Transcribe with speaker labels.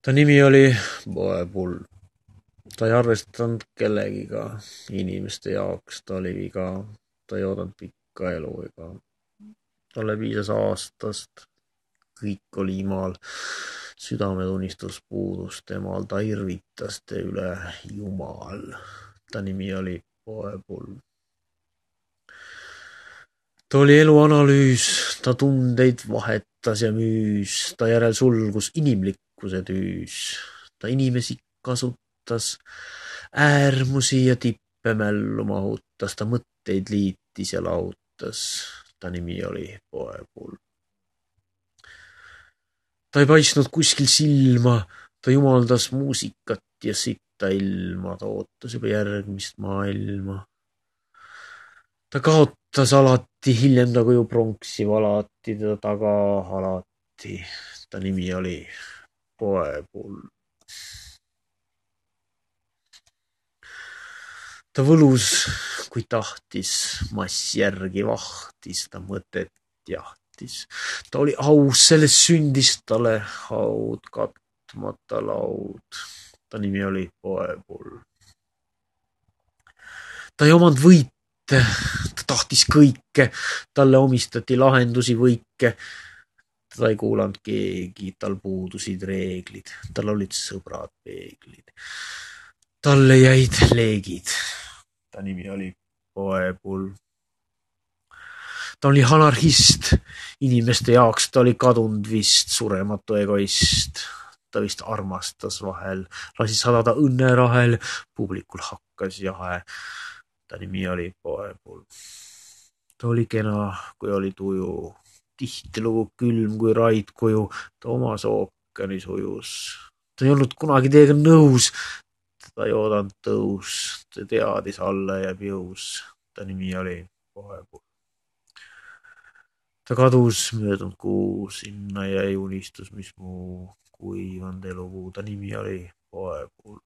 Speaker 1: Ta nimi oli Poepull. Ta ei arvestanud kellegiga inimeste jaoks, ta oli viga, ta ei oodanud pikka elu ega talle piisas aastast, kõik oli imal, südametunnistus puudus temal, ta irvitas üle Jumal. Ta nimi oli Poepull. Ta oli elu analüüs, ta tundeid vahetas ja müüs, ta järel sulgus inimlikkuse tüüs. Ta inimesi kasutas, äärmusi ja tippe mällu mahutas, ta mõtteid liitis ja lahutas. Ta nimi oli Poepull. Ta ei paistnud kuskil silma, ta jumaldas muusikat ja sitta ilma, ta ootas juba järgmist maailma. Ta kaotas alati, hiljem ta kuju pronksi valati, teda taga alati. Ta nimi oli Poepull. Ta võlus, kui tahtis, mass järgi vahtis, ta mõtet jahtis. Ta oli aus, sellest sündis talle haud, katmata laud. Ta nimi oli Poepull. Ta ei omanud võite, ta tahtis kõike, talle omistati lahendusi võike. Ta ei kuulanud keegi, tal puudusid reeglid, tal olid sõbrad peeglid. Talle jäid leegid. Ta nimi oli Poepull. Ta oli anarhist, inimeste jaoks ta oli kadunud vist, surematu egoist. Ta vist armastas vahel, lasi sadada õnnerahel, publikul hakkas jahe. Ta nimi oli Poepull. Ta oli kena, kui oli tuju, tihtilugu külm kui raidkuju, ta omas ookeanis ujus. Ta ei olnud kunagi teiega nõus, ta ei oodanud tõus, ta teadis alla jääb jõus. Ta nimi oli Poepull. Ta kadus möödunud kuu, sinna jäi unistus, mis muu kuivanud elupuu. Ta nimi oli Poepull.